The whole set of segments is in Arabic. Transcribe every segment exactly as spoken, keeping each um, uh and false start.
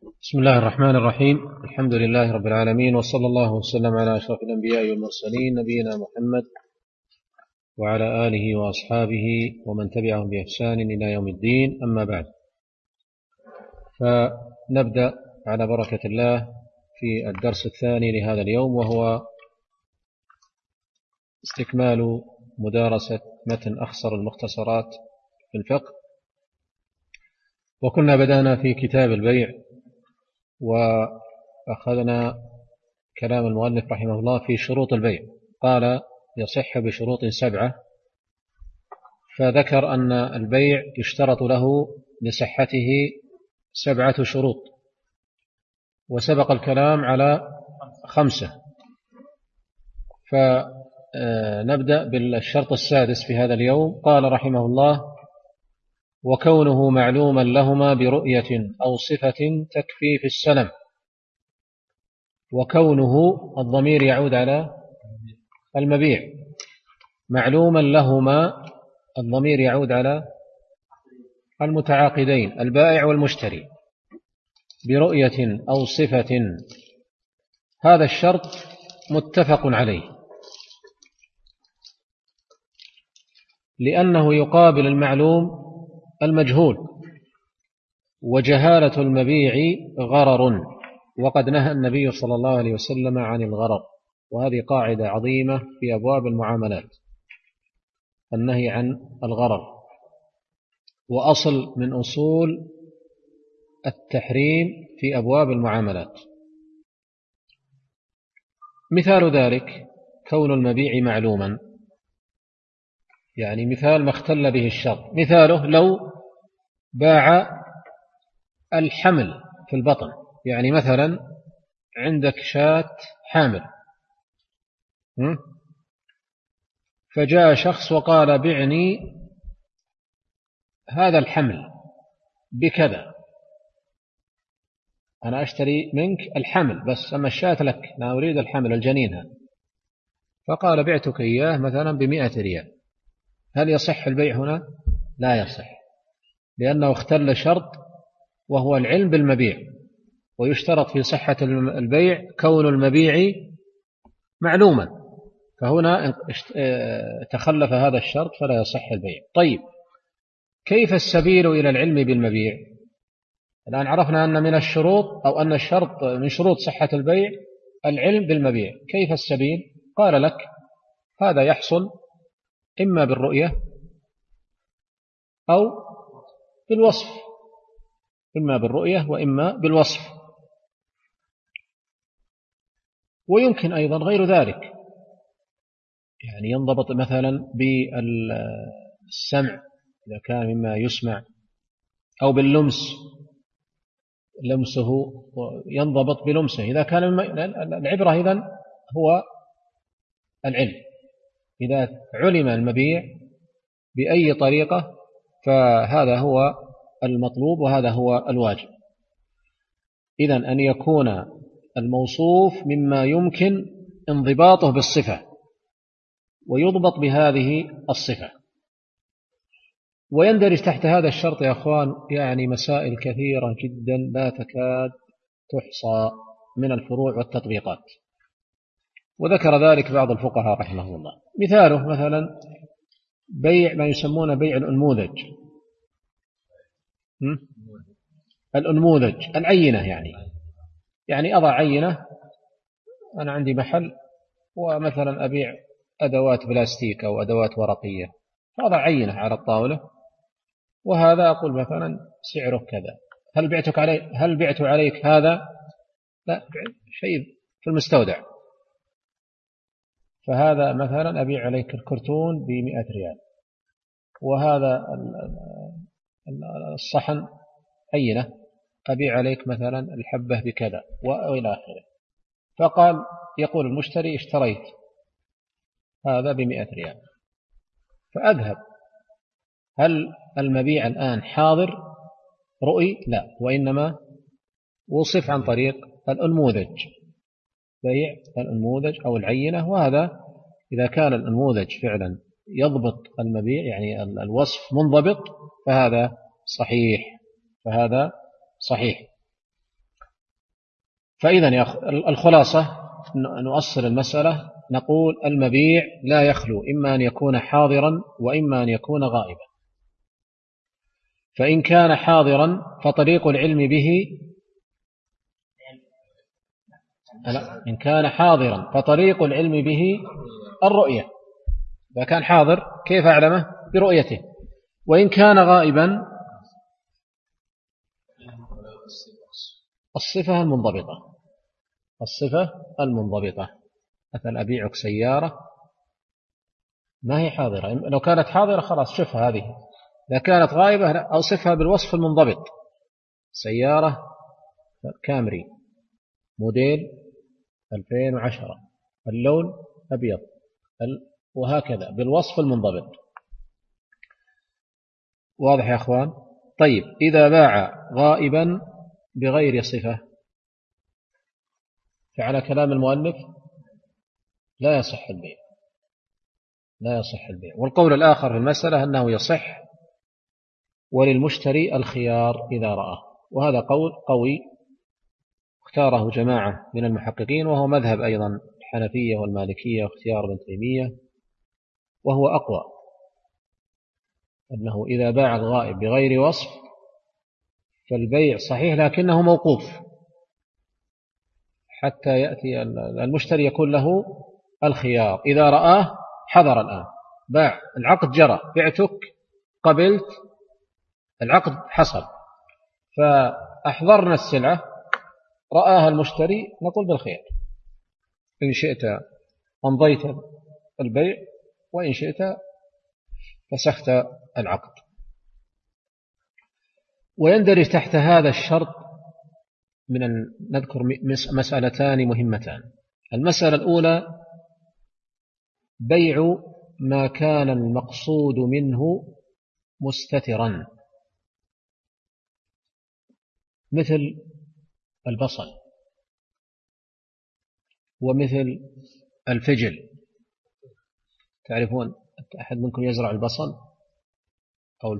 بسم الله الرحمن الرحيم. الحمد لله رب العالمين، وصلى الله وسلم على أشرف الأنبياء والمرسلين، نبينا محمد وعلى آله وأصحابه ومن تبعهم بإحسان إلى يوم الدين. أما بعد، فنبدأ على بركة الله في الدرس الثاني لهذا اليوم، وهو استكمال مدارسة متن أخصر المختصرات في الفقه. وكنا بدأنا في كتاب البيع، وأخذنا كلام المؤلف رحمه الله في شروط البيع. قال يصح بشروط سبعة، فذكر أن البيع يشترط له لصحته سبعة شروط، وسبق الكلام على خمسة. فنبدأ بالشرط السادس في هذا اليوم. قال رحمه الله: وكونه معلوما لهما برؤية أو صفة تكفي في السلم. وكونه الضمير يعود على المبيع، معلوما لهما الضمير يعود على المتعاقدين البائع والمشتري، برؤية أو صفة. هذا الشرط متفق عليه، لأنه يقابل المعلوم المجهول، وجهالة المبيع غرر، وقد نهى النبي صلى الله عليه وسلم عن الغرر. وهذه قاعدة عظيمة في أبواب المعاملات، النهي عن الغرر، وأصل من أصول التحريم في أبواب المعاملات. مثال ذلك كون المبيع معلوما، يعني مثال ما اختل به الشرط. مثاله لو باع الحمل في البطن، يعني مثلا عندك شاة حامل، فجاء شخص وقال: بعني هذا الحمل بكذا، أنا أشتري منك الحمل بس، أما الشاة لك، لا أريد الحمل الجنينها. فقال: بعتك إياه مثلا بمئة ريال. هل يصح البيع هنا؟ لا يصح، لأنه اختل شرط، وهو العلم بالمبيع. ويشترط في صحة البيع كون المبيع معلوما، فهنا تخلف هذا الشرط فلا يصح البيع. طيب، كيف السبيل إلى العلم بالمبيع؟ الآن عرفنا أن من الشروط أو أن الشرط من شروط صحة البيع العلم بالمبيع. كيف السبيل؟ قال لك: هذا يحصل إما بالرؤية أو بالوصف، إما بالرؤية وإما بالوصف، ويمكن أيضا غير ذلك، يعني ينضبط مثلا بالسمع إذا كان مما يسمع، أو باللمس، لمسه ينضبط بلمسه إذا كان العبرة إذن هو العلم. إذا علم المبيع بأي طريقة فهذا هو المطلوب، وهذا هو الواجب. إذن أن يكون الموصوف مما يمكن انضباطه بالصفة، ويضبط بهذه الصفة. ويندرج تحت هذا الشرط يا أخوان يعني مسائل كثيرة جدا لا تكاد تحصى من الفروع والتطبيقات، وذكر ذلك بعض الفقهاء رحمه الله. مثاله مثلا بيع ما يسمونه بيع الأنموذج. الأنموذج العينة، يعني يعني أضع عينة، أنا عندي محل ومثلا أبيع أدوات بلاستيك أو أدوات ورقية، فأضع عينة على الطاولة، وهذا أقول مثلا سعره كذا. هل بعتك علي هل بعت عليك هذا؟ لا، شيء في المستودع. فهذا مثلا أبيع عليك الكرتون بمئة ريال، وهذا الصحن عينة أبيع عليك مثلا الحبة بكذا، وإلى آخره. فقال يقول المشتري: اشتريت هذا بمئة ريال، فأذهب. هل المبيع الآن حاضر رؤي؟ لا، وإنما وصف عن طريق الأنموذج، بيع الأنموذج أو العينة. وهذا إذا كان الأنموذج فعلا يضبط المبيع، يعني الوصف منضبط، فهذا صحيح فهذا صحيح فإذا الخلاصة نؤصل المسألة، نقول المبيع لا يخلو إما أن يكون حاضرا وإما أن يكون غائبا. فإن كان حاضرا فطريق العلم به لا إن كان حاضرا فطريق العلم به الرؤية. إذا كان حاضر كيف أعلمه؟ برؤيته. وإن كان غائبا الصفة المنضبطة الصفة المنضبطة مثلا أبيعك سيارة ما هي حاضرة، لو كانت حاضرة خلاص شوفها هذه، إذا كانت غائبة أوصفها بالوصف المنضبط. سيارة كامري موديل ألفين وعشرة اللون أبيض وهكذا بالوصف المنضبط. واضح يا أخوان؟ طيب إذا باع غائبا بغير صفة فعلى كلام المؤلف لا يصح البيع لا يصح البيع. والقول الآخر في المسألة أنه يصح وللمشتري الخيار إذا رآه، وهذا قول قوي اختاره جماعة من المحققين، وهو مذهب أيضا الحنفية والمالكية واختيار ابن تيمية، وهو أقوى، أنه إذا باع الغائب بغير وصف فالبيع صحيح لكنه موقوف حتى يأتي المشتري يكون له الخيار. إذا رآه حضر الآن باع العقد جرى، بعتك قبلت العقد حصل، فأحضرنا السلعة رآها المشتري نقول بالخيار، إن شئت أمضيت البيع وإن شئت فسخت العقد. ويندرج تحت هذا الشرط من ال... نذكر مسألتان مهمتان. المسألة الأولى بيع ما كان المقصود منه مستترا، مثل البصل ومثل الفجل. تعرفون أحد منكم يزرع البصل أو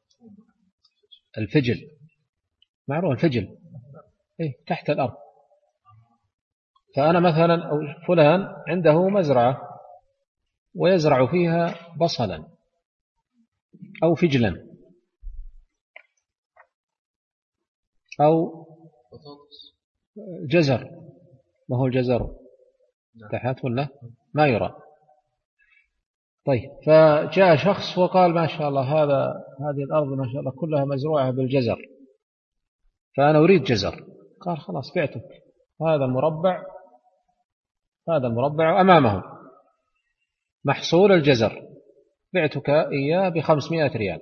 الفجل؟ معروف الفجل إيه تحت الأرض. فأنا مثلا أو فلان عنده مزرعة ويزرع فيها بصلا أو فجلا أو جزر، ما هو الجزر تحت ولا ما يرى؟ طيب فجاء شخص وقال ما شاء الله هذا هذه الأرض ما شاء الله كلها مزروعة بالجزر، فأنا أريد جزر. قال خلاص بعتك هذا المربع هذا المربع أمامه محصول الجزر، بعتك إياه بخمسمائة ريال.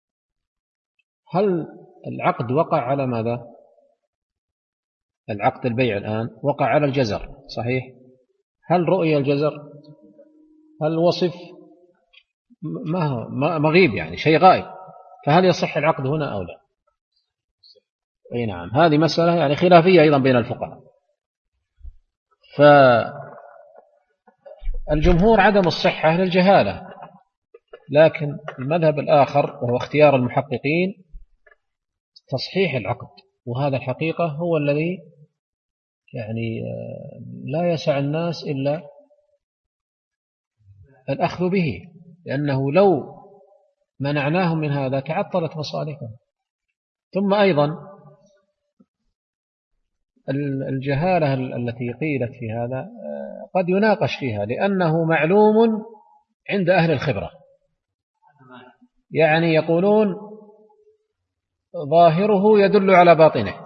هل العقد وقع على ماذا؟ العقد البيع الآن وقع على الجزر صحيح. هل رؤية الجزر؟ هل وصف؟ ما هو مغيب يعني شيء غائب، فهل يصح العقد هنا أو لا؟ أي نعم. هذه مسألة يعني خلافية أيضا بين الفقهاء. فالجمهور عدم الصحة للجهالة، لكن المذهب الآخر وهو اختيار المحققين تصحيح العقد، وهذا الحقيقة هو الذي يعني لا يسع الناس إلا الأخذ به، لأنه لو منعناهم من هذا تعطلت مصالحهم. ثم أيضا الجهالة التي قيلت في هذا قد يناقش فيها، لأنه معلوم عند أهل الخبرة، يعني يقولون ظاهره يدل على باطنه.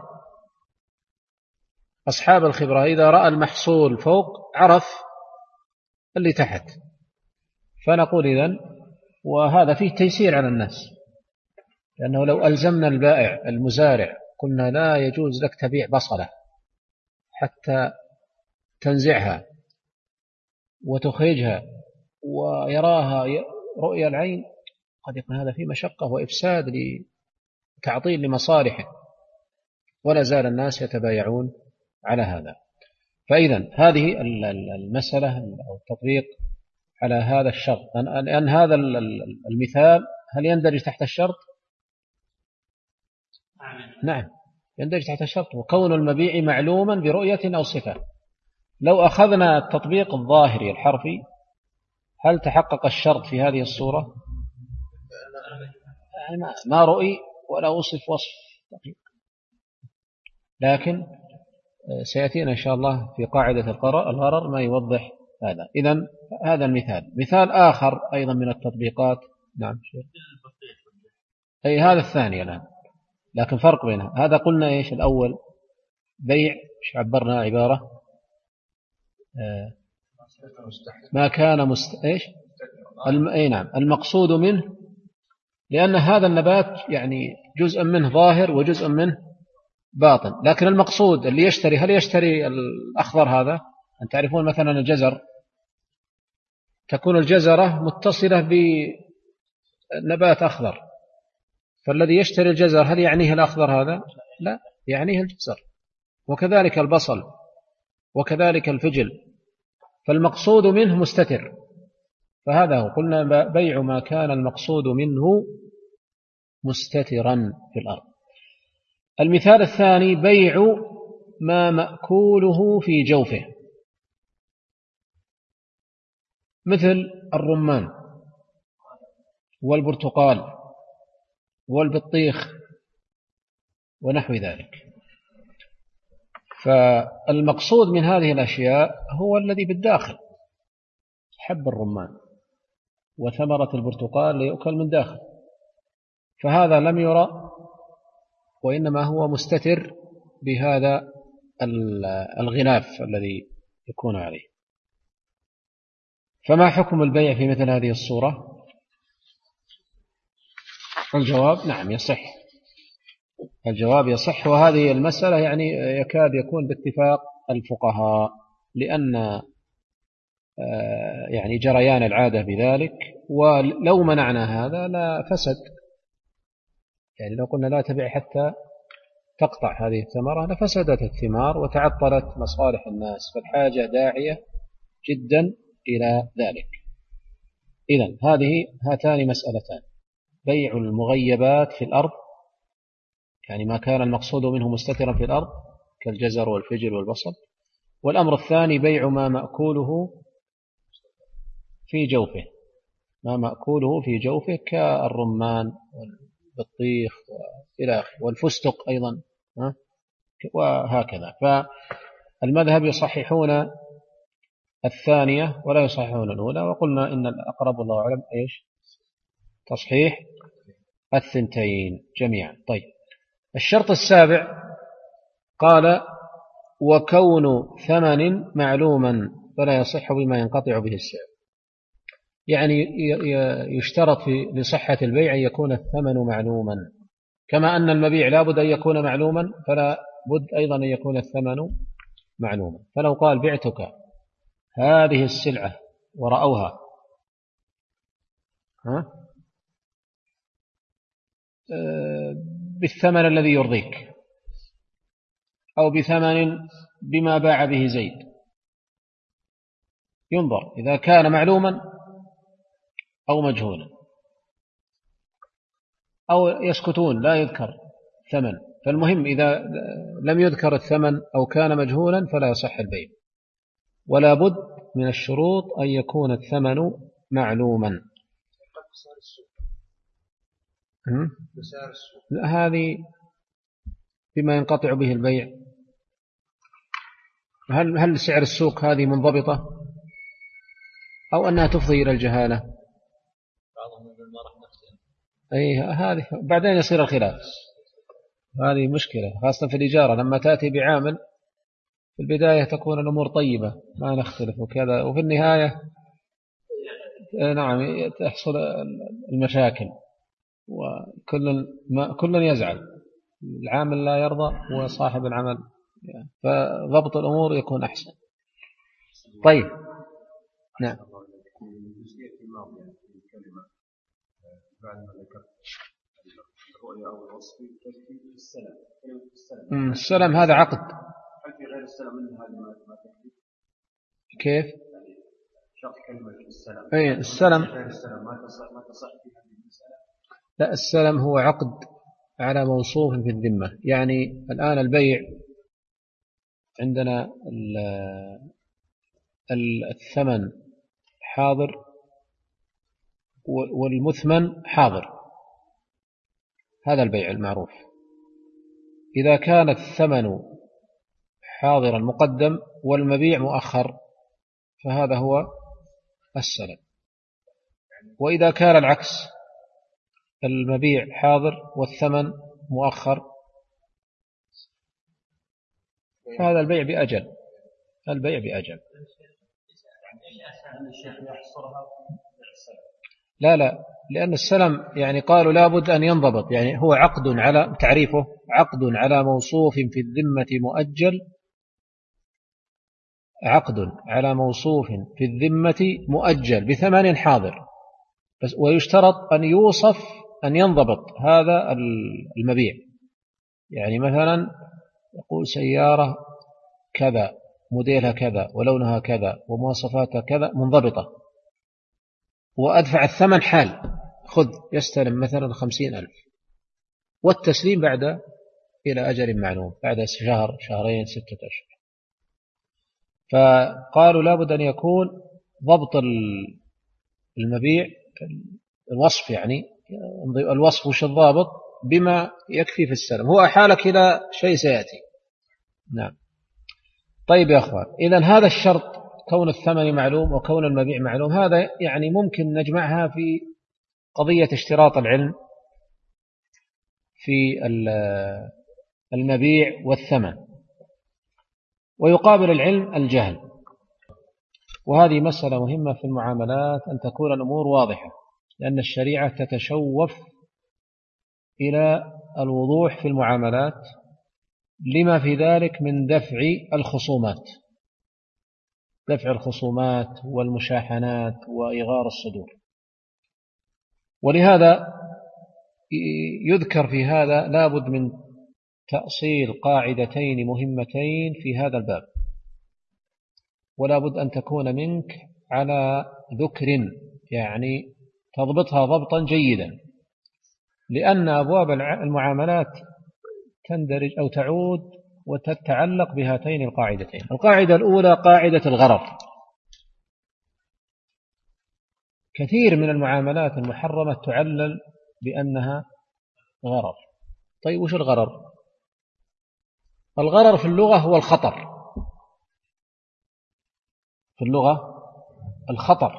أصحاب الخبرة إذا رأى المحصول فوق عرف اللي تحت، فنقول إذن وهذا فيه تيسير على الناس، لأنه لو ألزمنا البائع المزارع قلنا لا يجوز لك تبيع بصلة حتى تنزعها وتخرجها ويراها رؤية العين، قد يكون هذا فيه مشقة وإفساد لتعطيل لمصالحه، ولا زال الناس يتبايعون على هذا. فإذا هذه المسألة أو التطبيق على هذا الشرط، لأن هذا المثال هل يندرج تحت الشرط؟ نعم يندرج تحت الشرط. وكون المبيع معلوما برؤية أو صفة. لو أخذنا التطبيق الظاهري الحرفي هل تحقق الشرط في هذه الصورة؟ ما رؤي ولا وصف وصف دقيق. لكن سيأتينا إن شاء الله في قاعدة الغرر ما يوضح هذا. إذن هذا المثال. مثال آخر أيضا من التطبيقات. نعم أي هذا الثاني الآن، لكن فرق بينها. هذا قلنا إيش الأول بيع، إيش عبرنا عبارة آه ما كان مست... إيش الم... أي نعم المقصود منه، لأن هذا النبات يعني جزء منه ظاهر وجزء منه باطن. لكن المقصود اللي يشتري، هل يشتري الأخضر هذا؟ أن تعرفون مثلا الجزر، تكون الجزرة متصلة بنبات أخضر، فالذي يشتري الجزر هل يعنيه الأخضر هذا؟ لا، يعنيه الجزر. وكذلك البصل وكذلك الفجل، فالمقصود منه مستتر. فهذا هو، قلنا بيع ما كان المقصود منه مستترا في الأرض. المثال الثاني بيع ما مأكوله في جوفه، مثل الرمان والبرتقال والبطيخ ونحو ذلك. فالمقصود من هذه الأشياء هو الذي بالداخل، حب الرمان وثمرة البرتقال ليؤكل من داخل، فهذا لم يرى، وإنما هو مستتر بهذا الغلاف الذي يكون عليه. فما حكم البيع في مثل هذه الصورة؟ الجواب نعم يصح، الجواب يصح. وهذه المسألة يعني يكاد يكون باتفاق الفقهاء، لأن يعني جريان العادة بذلك. ولو منعنا هذا لا فسد، يعني لو قلنا لا تبيع حتى تقطع هذه الثمرة لفسدت الثمار وتعطلت مصالح الناس، فالحاجة داعية جدا إلى ذلك. إذن هذه هاتان مسألتان: بيع المغيبات في الأرض، يعني ما كان المقصود منه مستترا في الأرض كالجزر والفجل والبصل. والأمر الثاني بيع ما مأكوله في جوفه، ما مأكوله في جوفه كالرمان والبطيخ وإلى آخره، والفستق أيضا وهكذا. فالمذهب يصححون الثانية ولا يصححون الأولى، وقلنا إن الأقرب والله أعلم إيش تصحيح الثنتين جميعا. طيب، الشرط السابع قال وكون ثمن معلوما فلا يصح بما ينقطع به السعر، يعني يشترط في لصحة البيع أن يكون الثمن معلوما، كما أن المبيع لا بد أن يكون معلوما فلا بد أيضا أن يكون الثمن معلوما. فلو قال بعتك هذه السلعة ورأوها ها بالثمن الذي يرضيك، أو بثمن بما باع به زيد، ينظر إذا كان معلوما أو مجهولا، أو يسكتون لا يذكر ثمن. فالمهم إذا لم يذكر الثمن أو كان مجهولا فلا يصح البيع، ولا بد من الشروط أن يكون الثمن معلوما. لا، هذه بما ينقطع به البيع. هل هل سعر السوق هذه منضبطة أو أنها تفضي إلى الجهالة؟ أي هذه بعدين يصير الخلاف، هذه مشكلة خاصة في الإجارة. لما تأتي بعامل في البداية تكون الأمور طيبة ما نختلف وكذا، وفي النهاية نعم تحصل المشاكل وكل ما كل يزعل، العامل لا يرضى وصاحب العمل، فضبط الأمور يكون أحسن. طيب نعم. السلم هذا عقد. كيف؟ أي السلم. لا، السلم هو عقد على موصوف في الذمة. يعني الآن البيع عندنا الثمن حاضر والمثمن حاضر، هذا البيع المعروف. إذا كان الثمن حاضرا مقدم والمبيع مؤخر فهذا هو السلم. وإذا كان العكس، المبيع حاضر والثمن مؤخر، فهذا البيع بأجل، البيع بأجل. لا لا، لأن السلم يعني قالوا لابد أن ينضبط، يعني هو عقد على تعريفه عقد على موصوف في الذمة مؤجل، عقد على موصوف في الذمة مؤجل بثمن حاضر، بس ويشترط أن يوصف أن ينضبط هذا المبيع. يعني مثلا يقول سيارة كذا موديلها كذا ولونها كذا ومواصفاتها كذا منضبطة، وأدفع الثمن حال، خذ يستلم مثلا خمسين ألف، والتسليم بعد إلى أجل معلوم، بعد شهر شهرين ستة أشهر. فقالوا لابد أن يكون ضبط المبيع الوصف، يعني الوصف وش الضابط بما يكفي في السلم. هو أحالك إلى شيء سيأتي. نعم. طيب يا أخوان، إذن هذا الشرط كون الثمن معلوم وكون المبيع معلوم، هذا يعني ممكن نجمعها في قضية اشتراط العلم في المبيع والثمن، ويقابل العلم الجهل. وهذه مسألة مهمة في المعاملات، أن تكون الأمور واضحة، لأن الشريعة تتشوف إلى الوضوح في المعاملات لما في ذلك من دفع الخصومات، دفع الخصومات والمشاحنات وإغار الصدور. ولهذا يذكر في هذا لابد من تأصيل قاعدتين مهمتين في هذا الباب، ولا بد أن تكون منك على ذكر، يعني تضبطها ضبطا جيدا، لأن أبواب المعاملات تندرج أو تعود وتتعلق بهاتين القاعدتين. القاعدة الأولى قاعدة الغرر. كثير من المعاملات المحرمة تعلل بأنها غرر. طيب وش الغرر؟ الغرر في اللغة هو الخطر، في اللغة الخطر.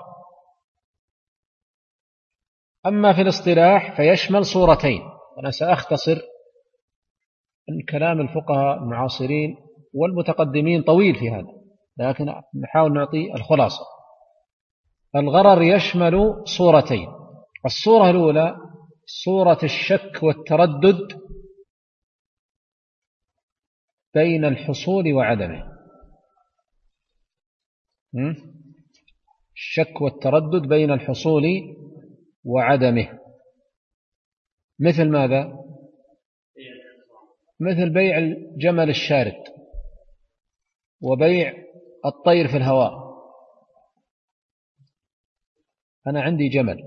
أما في الاصطلاح فيشمل صورتين، أنا سأختصر الكلام الفقهاء المعاصرين والمتقدمين طويل في هذا، لكن نحاول نعطي الخلاصة. الغرر يشمل صورتين. الصورة الأولى صورة الشك والتردد بين الحصول وعدمه، الشك والتردد بين الحصول وعدمه. مثل ماذا؟ مثل بيع الجمل الشارد وبيع الطير في الهواء. أنا عندي جمل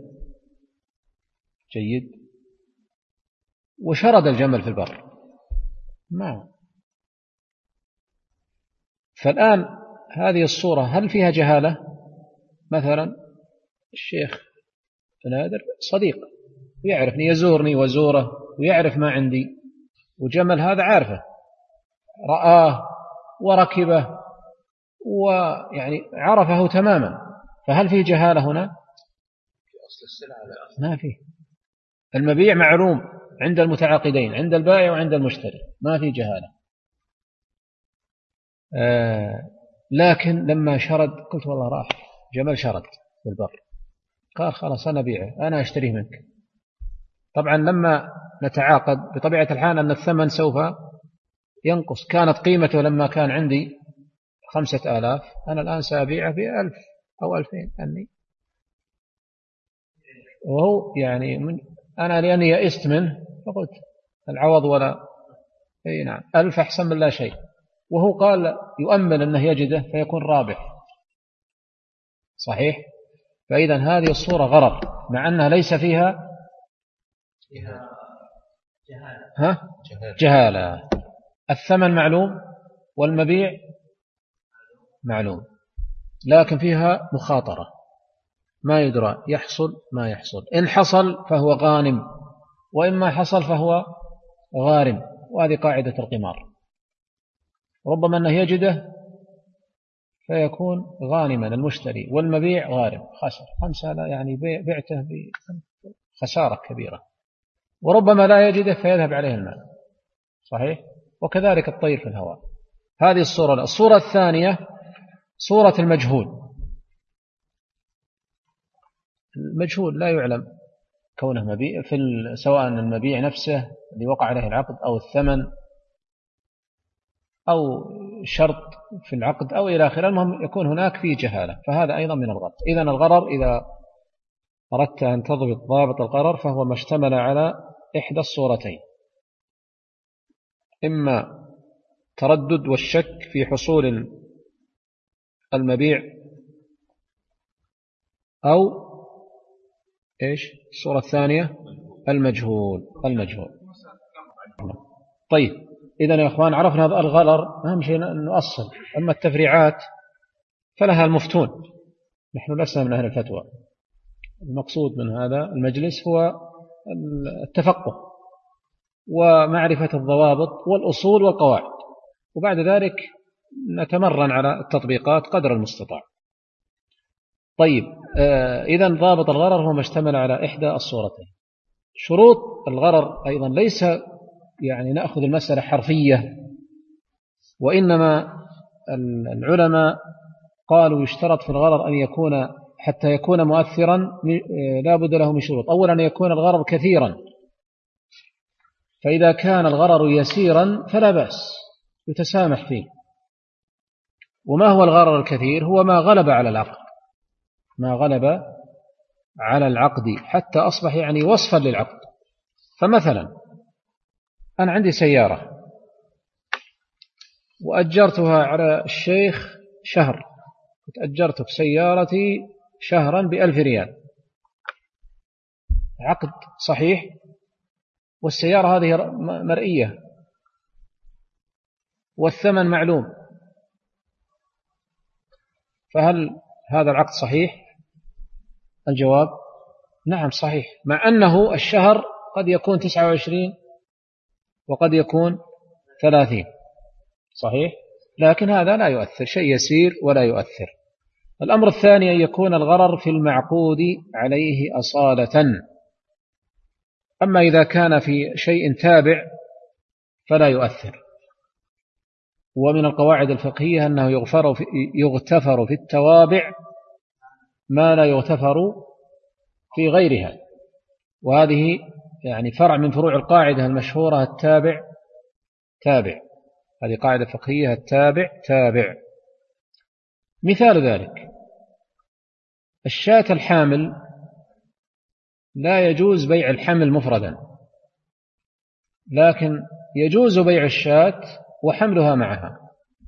جيد وشرد الجمل في البر، ما فالآن هذه الصورة هل فيها جهالة؟ مثلا الشيخ نادر صديق ويعرفني، يزورني وزوره ويعرف ما عندي، وجمل هذا عارفه، رآه وركبه ويعني عرفه تماما، فهل فيه جهالة هنا؟ ما فيه. المبيع معلوم عند المتعاقدين، عند البائع وعند المشتري، ما فيه جهالة. آه لكن لما شرد قلت والله راح جمل شرد في البر، قال خلاص أنا بيعه، أنا أشتريه منك. طبعا لما نتعاقد بطبيعة الحال أن الثمن سوف ينقص. كانت قيمته لما كان عندي خمسة آلاف، أنا الآن سأبيعه بألف أو ألفين أني، وهو يعني من أنا لأني يئست منه فقلت العوض ولا أي نعم ألف أحسن من لا شيء، وهو قال يؤمن أنه يجده فيكون رابح صحيح. فإذا هذه الصورة غرر، مع أنها ليس فيها ها؟ جهالة. الثمن معلوم والمبيع معلوم، لكن فيها مخاطرة، ما يدرى يحصل ما يحصل، إن حصل فهو غانم، وإما حصل فهو غارم. وهذه قاعدة القمار، ربما أنه يجده فيكون غانما المشتري، والمبيع غارم خسر خمسة، لا يعني بعته بخسارة كبيرة، وربما لا يجده فيذهب عليه المال. صحيح؟ وكذلك الطير في الهواء. هذه الصورة. الصورة الثانية صورة المجهول. المجهول لا يعلم كونه مبيع، في سواء المبيع نفسه اللي وقع عليه العقد أو الثمن أو شرط في العقد أو إلى آخره، المهم يكون هناك فيه جهالة، فهذا أيضا من الغرر. إذن الغرر إذا أردت أن تضبط ضابط الغرر فهو ما اشتمل على إحدى الصورتين: إما تردد والشك في حصول المبيع، أو إيش الصورة الثانية؟ المجهول. المجهول. طيب، إذن يا أخوان عرفنا الغرر، أهم شيء أن نؤصل. أما التفريعات فلها المفتون، نحن لسنا من أهل الفتوى. المقصود من هذا المجلس هو التفقه ومعرفة الضوابط والأصول والقواعد، وبعد ذلك نتمرن على التطبيقات قدر المستطاع. طيب، إذن ضابط الغرر هو ما اشتمل على إحدى الصورتين. شروط الغرر أيضا ليس يعني نأخذ المسألة حرفية، وإنما العلماء قالوا يشترط في الغرر أن يكون حتى يكون مؤثرا لا بد له من شروط. أولا أن يكون الغرر كثيرا، فإذا كان الغرر يسيرا فلا بأس يتسامح فيه. وما هو الغرر الكثير؟ هو ما غلب على العقد، ما غلب على العقد حتى أصبح يعني وصفا للعقد. فمثلا أنا عندي سيارة وأجرتها على الشيخ شهر، أجرت سيارتي شهرا بألف ريال، عقد صحيح، والسيارة هذه مرئية والثمن معلوم، فهل هذا العقد صحيح؟ الجواب نعم صحيح، مع أنه الشهر قد يكون تسعة وعشرين وقد يكون ثلاثين، صحيح، لكن هذا لا يؤثر، شيء يسير ولا يؤثر. الأمر الثاني أن يكون الغرر في المعقود عليه أصالة. أما إذا كان في شيء تابع فلا يؤثر. ومن القواعد الفقهية أنه يغفر في, يغتفر في التوابع ما لا يغتفر في غيرها، وهذه يعني فرع من فروع القاعدة المشهورة التابع تابع. هذه قاعدة فقهية، التابع تابع. مثال ذلك الشاة الحامل، لا يجوز بيع الحمل مفردا، لكن يجوز بيع الشاة وحملها معها.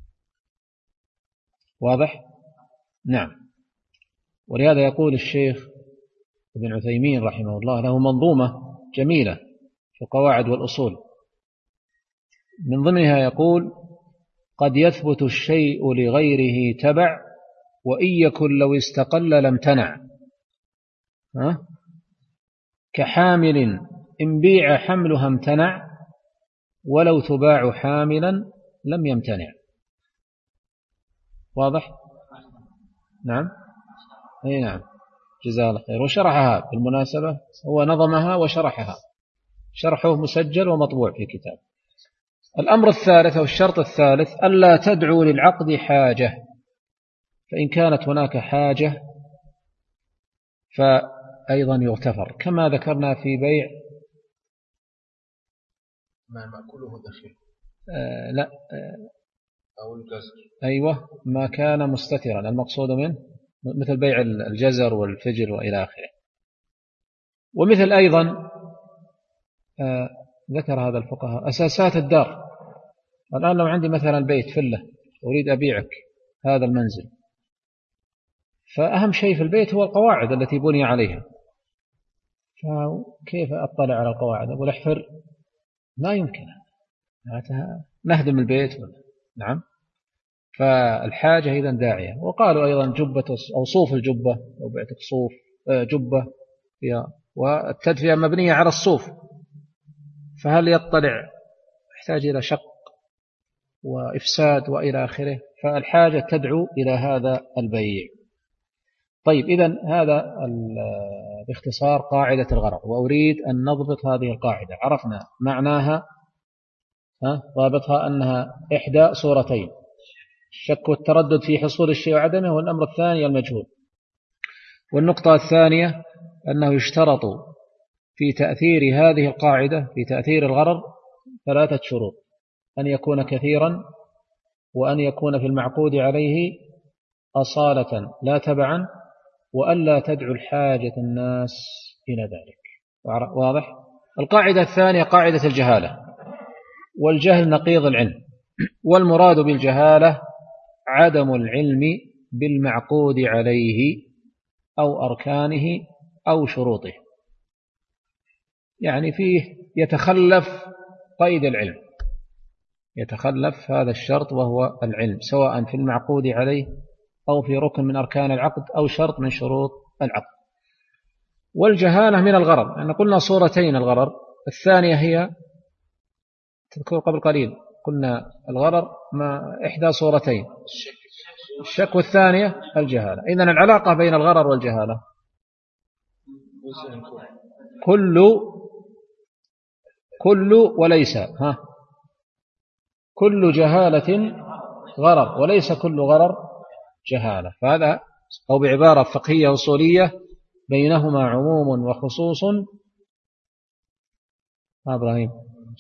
واضح؟ نعم. ولهذا يقول الشيخ ابن عثيمين رحمه الله له منظومة جميلة في القواعد والأصول، من ضمنها يقول: قد يثبت الشيء لغيره تبع، وإن يكن لو استقل لم تنع. ها؟ كحامل إن بيع حملها امتنع، ولو تباع حاملا لم يمتنع. واضح؟ نعم. أي نعم، جزاه الله خير. وشرحها بالمناسبة، هو نظمها وشرحها، شرحه مسجل ومطبوع في كتاب. الأمر الثالث أو الشرط الثالث: ألا تدعو للعقد حاجة، فإن كانت هناك حاجة فأيضا يغتفر، كما ذكرنا في بيع ما مأكله دخيل. آه لا آه أو الجزر. أيوة، ما كان مستترا، المقصود منه مثل بيع الجزر والفجل وإلى آخره. ومثل أيضا آه ذكر هذا الفقهاء أساسات الدار. الآن لو عندي مثلا بيت فلة أريد أبيعك هذا المنزل، فأهم شيء في البيت هو القواعد التي بني عليها، فكيف أطلع على القواعد؟ أقول احفر لا يمكن نهدم البيت. نعم. فالحاجة إذن داعية. وقالوا أيضا جبة أو صوف الجبة، لو بعتك صوف جبة فيها والتدفئة مبنية على الصوف، فهل يطلع يحتاج إلى شق وإفساد وإلى آخره، فالحاجة تدعو إلى هذا البيع. طيب إذن هذا باختصار قاعدة الغرر، وأريد أن نضبط هذه القاعدة. عرفنا معناها، ضابطها أنها إحدى صورتين: الشك والتردد في حصول الشيء وعدمه، والأمر الثاني المجهول. والنقطة الثانية أنه يشترط في تأثير هذه القاعدة في تأثير الغرر ثلاثة شروط: أن يكون كثيرا، وأن يكون في المعقود عليه أصالة لا تبعا، وألا تدعو الحاجة الناس إلى ذلك. واضح؟ القاعدة الثانية قاعدة الجهالة، والجهل نقيض العلم، والمراد بالجهالة عدم العلم بالمعقود عليه أو أركانه أو شروطه، يعني فيه يتخلف قيد العلم، يتخلف هذا الشرط وهو العلم، سواء في المعقود عليه أو في ركن من أركان العقد أو شرط من شروط العقد. والجهالة من الغرر، لأن قلنا صورتين الغرر، الثانية هي تذكر قبل قليل قلنا الغرر ما إحدى صورتين: الشك، والثانية الجهالة. إذن العلاقة بين الغرر والجهالة كل كل وليس ها كل جهالة غرر، وليس كل غرر جهالة. فهذا أو بعبارة فقهية أصولية بينهما عموم وخصوص. إبراهيم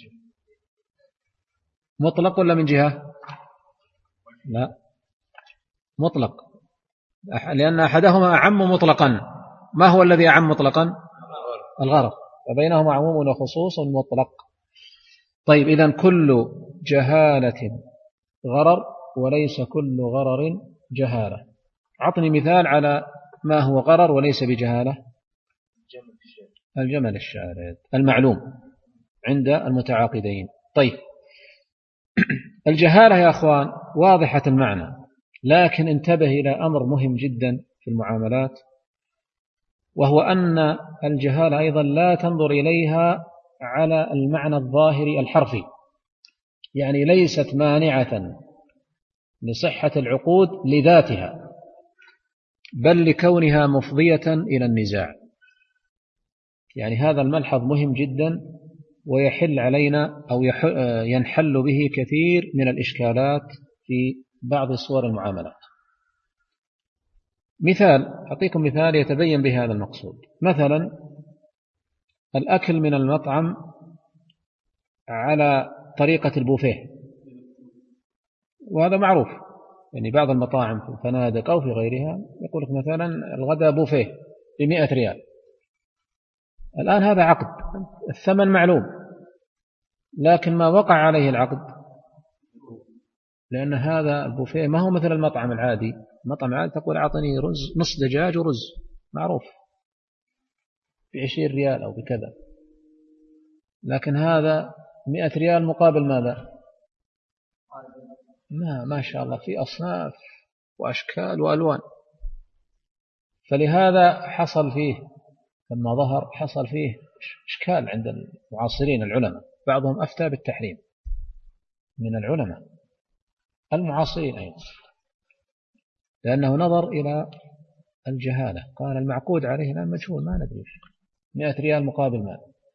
مطلق ولا من جهة؟ لا، مطلق، لأن أحدهما أعم مطلقا. ما هو الذي أعم مطلقا؟ الغرر. فبينهما عموم وخصوص مطلق. طيب إذن كل جهالة غرر، وليس كل غرر جهالة. أعطني مثال على ما هو غرر وليس بجهالة. الجمل الشارد المعلوم عند المتعاقدين. طيب الجهالة يا أخوان واضحة المعنى، لكن انتبه إلى أمر مهم جدا في المعاملات، وهو أن الجهالة أيضا لا تنظر إليها على المعنى الظاهري الحرفي، يعني ليست مانعة لصحة العقود لذاتها، بل لكونها مفضية إلى النزاع. يعني هذا الملحظ مهم جدا، ويحل علينا أو ينحل به كثير من الإشكالات في بعض صور المعاملات. مثال، أعطيكم مثال يتبين به هذا المقصود. مثلا الأكل من المطعم على طريقة البوفيه، وهذا معروف، يعني بعض المطاعم في الفنادق أو في غيرها يقول لك مثلا الغداء بوفيه بمئة ريال. الآن هذا عقد، الثمن معلوم، لكن ما وقع عليه العقد، لأن هذا البوفيه ما هو مثل المطعم العادي. المطعم العادي تقول أعطني رز، نص دجاج ورز، معروف بعشرين ريال أو بكذا، لكن هذا مئة ريال مقابل ماذا؟ ما ما شاء الله في أصناف وأشكال وألوان. فلهذا حصل فيه لما ظهر حصل فيه إشكال عند المعاصرين العلماء، بعضهم أفتى بالتحريم من العلماء المعاصرين أيضا، لأنه نظر إلى الجهالة، قال المعقود عليه الآن مجهول ما ندري، مئة ريال مقابل مال،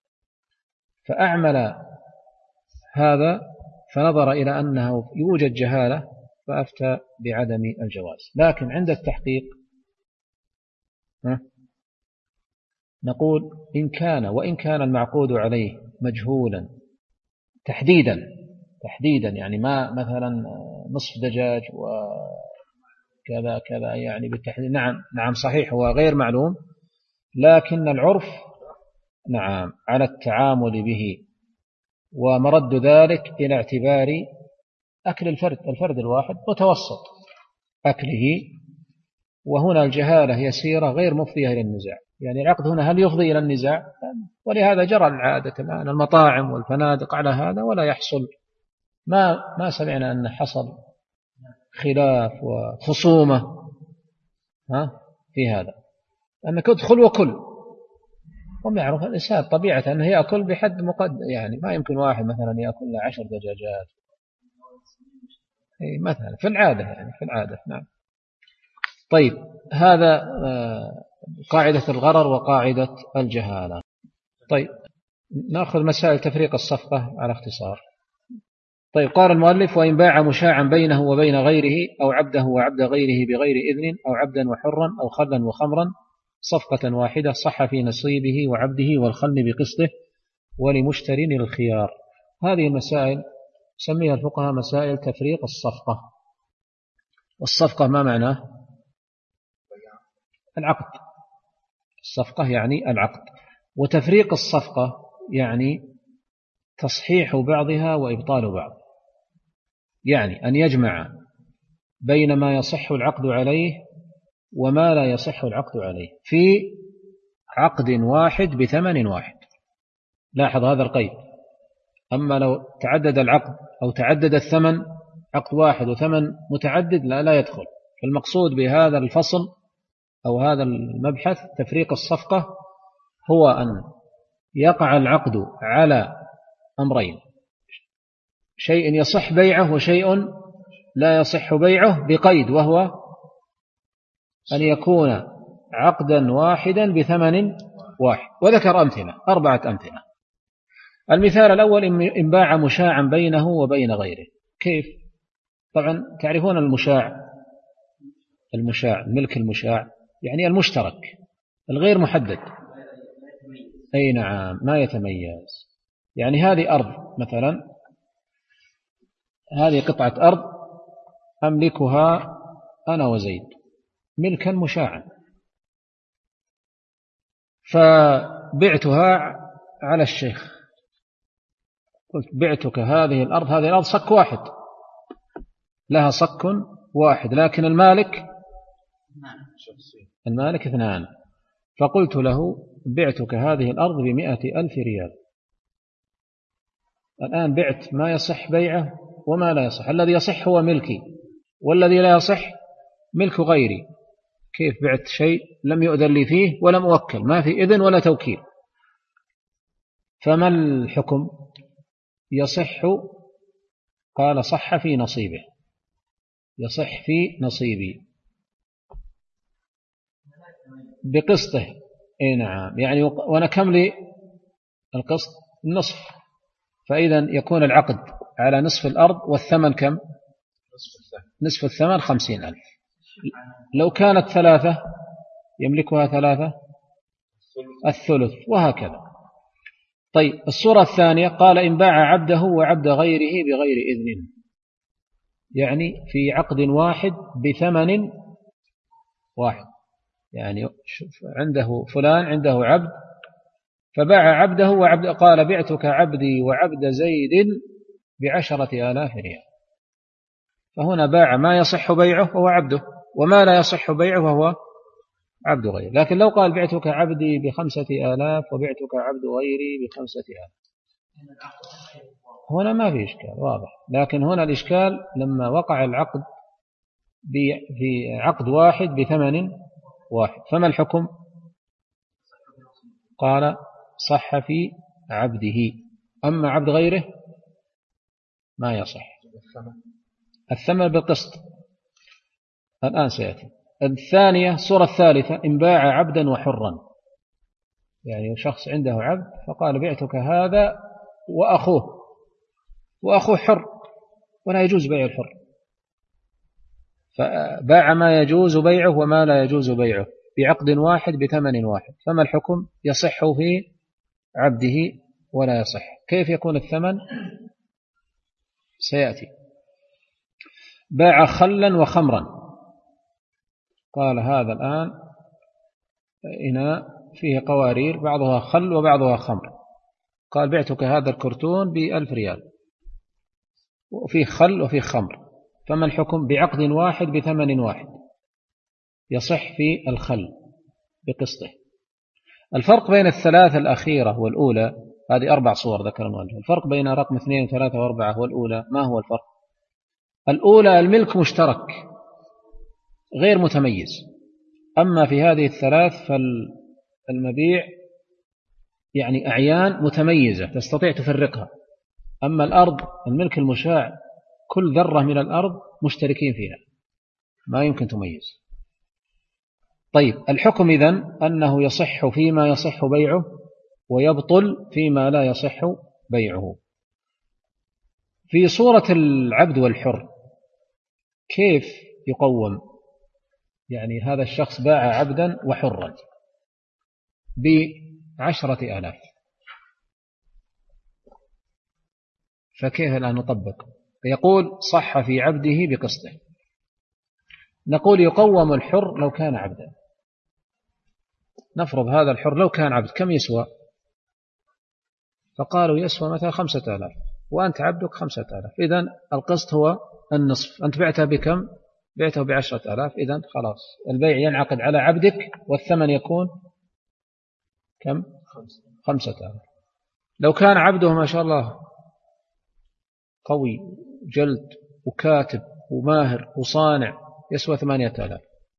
فأعمل هذا، فنظر إلى أنه يوجد جهالة فأفتى بعدم الجواز. لكن عند التحقيق نقول إن كان وإن كان المعقود عليه مجهولا تحديدا تحديدا يعني ما مثلا نصف دجاج وكذا كذا يعني بالتحديد، نعم نعم صحيح هو غير معلوم، لكن العرف نعم على التعامل به، ومرد ذلك إلى اعتبار أكل الفرد الفرد الواحد متوسط أكله، وهنا الجهالة يسيرة غير مفضية إلى النزاع. يعني العقد هنا هل يفضي إلى النزاع؟ ولهذا جرى العادة الآن المطاعم والفنادق على هذا، ولا يحصل ما ما سمعنا أن حصل خلاف وخصومة ها في هذا، أنك ادخل وكل، هم يعرف الإنسان طبيعة أنه يأكل بحد مقدر، يعني ما يمكن واحد مثلا يأكل له عشر دجاجات مثلا في العادة، يعني في العادة. نعم. طيب، هذا قاعدة الغرر وقاعدة الجهالة. طيب، نأخذ مسائل تفريق الصفقة على اختصار. طيب، قال المؤلف: وإن باع مشاعا بينه وبين غيره أو عبده وعبد غيره بغير إذن أو عبدا وحرا أو خلا وخمرا صفقة واحدة صح في نصيبه وعبده والخل بقسطه ولمشتري الخيار. هذه المسائل سميها الفقهاء مسائل تفريق الصفقة. والصفقة ما معناه؟ العقد. الصفقة يعني العقد. وتفريق الصفقة يعني تصحيح بعضها وإبطال بعض، يعني أن يجمع بين ما يصح العقد عليه وما لا يصح العقد عليه في عقد واحد بثمن واحد. لاحظ هذا القيد. أما لو تعدد العقد أو تعدد الثمن، عقد واحد وثمن متعدد، لا لا يدخل. فالمقصود بهذا الفصل أو هذا المبحث تفريق الصفقة هو أن يقع العقد على أمرين: شيء يصح بيعه وشيء لا يصح بيعه، بقيد، وهو أن يكون عقدا واحدا بثمن واحد. وذكر أمثلة، أربعة أمثلة. المثال الأول: إن باع مشاعا بينه وبين غيره. كيف؟ طبعا تعرفون المشاع، المشاع ملك المشاع يعني المشترك الغير محدد. أي نعم، ما يتميز. يعني هذه أرض مثلا، هذه قطعة أرض أملكها أنا وزيد ملكا مشاعا، فبعتها على الشيخ، قلت: بعتك هذه الأرض، هذه الأرض صك واحد، لها صك واحد، لكن المالك المالك اثنان. فقلت له: بعتك هذه الأرض بمئة ألف ريال. الآن بعت ما يصح بيعه وما لا يصح. الذي يصح هو ملكي، والذي لا يصح ملك غيري. كيف بعت شيء لم يؤذن لي فيه ولم أوكل، ما في إذن ولا توكيل؟ فما الحكم؟ يصح. قال: صح في نصيبه، يصح في نصيبي بقسطه. اي نعم، يعني وانا كم لي القسط؟ النصف. فإذا يكون العقد على نصف الأرض، والثمن كم؟ نصف الثمن خمسين ألف. لو كانت ثلاثة يملكها ثلاثة الثلث، وهكذا. طيب، الصورة الثانية: قال: إن باع عبده وعبد غيره بغير إذن، يعني في عقد واحد بثمن واحد. يعني عنده فلان عنده عبد، فباع عبده وعبد، قال: بعتك عبدي وعبد زيد بعشرة آلاف ريال. فهنا باع ما يصح بيعه وهو عبده، وما لا يصح بيعه وهو عبد غيره. لكن لو قال: بعتك عبدي بخمسة آلاف وبعتك عبد غيري بخمسة آلاف، هنا ما في إشكال، واضح. لكن هنا الإشكال لما وقع العقد في عقد واحد بثمن واحد. فما الحكم؟ قال: صح في عبده، أما عبد غيره ما يصح. الثمن بالقسط الآن سيأتي. الثانية، صورة الثالثة: إن باع عبدا وحرا، يعني شخص عنده عبد فقال: بعتك هذا وأخوه، وأخوه حر ولا يجوز بيع الحر، فباع ما يجوز بيعه وما لا يجوز بيعه بعقد واحد بثمن واحد. فما الحكم؟ يصح في عبده ولا يصح. كيف يكون الثمن؟ سيأتي. باع خلا وخمرا، قال: هذا الآن إناء فيه قوارير بعضها خل وبعضها خمر، قال: بعتك هذا الكرتون بألف ريال، وفيه خل وفيه خمر. فما الحكم؟ بعقد واحد بثمن واحد، يصح في الخل بقسطه، الفرق بين الثلاثة الأخيرة والأولى، هذه أربع صور ذكر المؤلف. الفرق بين رقم اثنين وثلاثة وأربعة والأولى ما هو الفرق؟ الأولى الملك مشترك غير متميز، أما في هذه الثلاث فالمبيع يعني أعيان متميزة تستطيع تفرقها. أما الأرض الملك المشاع كل ذرة من الأرض مشتركين فيها ما يمكن تميز. طيب الحكم إذن أنه يصح فيما يصح بيعه ويبطل فيما لا يصح بيعه. في صورة العبد والحر كيف يقوم؟ يعني هذا الشخص باع عبدا وحرا بعشرة آلاف، فكيف الآن نطبق؟ يقول صح في عبده بقسطه. نقول يقوم الحر لو كان عبدا. نفرض هذا الحر لو كان عبد كم يسوى؟ فقالوا يسوى مثلا خمسة آلاف وأنت عبدك خمسة آلاف، إذن القسط هو النصف. أنت بعته بكم؟ بعته بعشرة آلاف، إذن خلاص البيع ينعقد على عبدك والثمن يكون كم؟ خمسة آلاف. لو كان عبده ما شاء الله قوي جلد وكاتب وماهر وصانع يسوى ثمانية آلاف،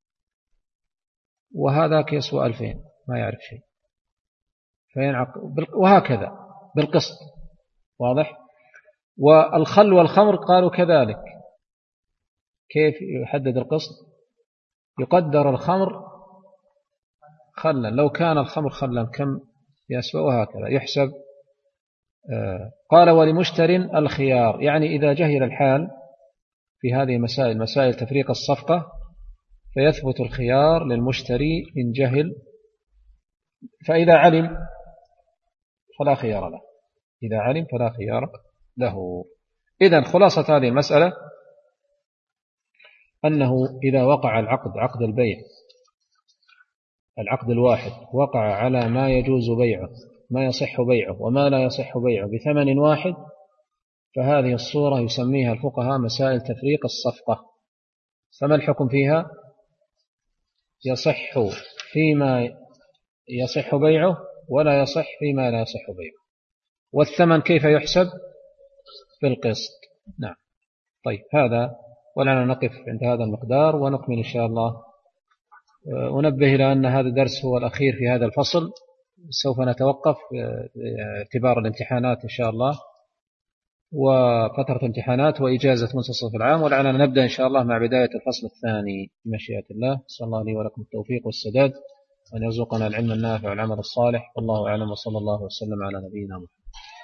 وهذاك يسوى ألفين ما يعرف شيء، فينعقد وهكذا بالقسط. واضح؟ والخل والخمر قالوا كذلك. كيف يحدد القسط؟ يقدر الخمر خلا، لو كان الخمر خلا كم يسوى، وهكذا يحسب. آه قال ولمشتر الخيار، يعني إذا جهل الحال في هذه المسائل مسائل تفريق الصفقة فيثبت الخيار للمشتري إن جهل، فإذا علم فلا خيار له، إذا علم فلا خيار له. إذن خلاصة هذه المسألة أنه إذا وقع العقد عقد البيع العقد الواحد وقع على ما يجوز بيعه ما يصح بيعه وما لا يصح بيعه بثمن واحد، فهذه الصورة يسميها الفقهاء مسائل تفريق الصفقة. فما الحكم فيها؟ يصح فيما يصح بيعه ولا يصح فيما لا يصح بيعه. والثمن كيف يحسب؟ بالقسط. نعم. طيب هذا، ولنا نقف عند هذا المقدار ونكمل إن شاء الله. أنبه إلى أن هذا الدرس هو الأخير في هذا الفصل، سوف نتوقف اعتبار الامتحانات إن شاء الله وفترة امتحانات وإجازة منتصف العام، ولعلنا نبدأ إن شاء الله مع بداية الفصل الثاني بمشيئة الله. صلى الله لي ولكم التوفيق والسداد وأن يرزقنا العلم النافع والعمل الصالح، والله أعلم، وصلى الله وسلم على نبينا محمد.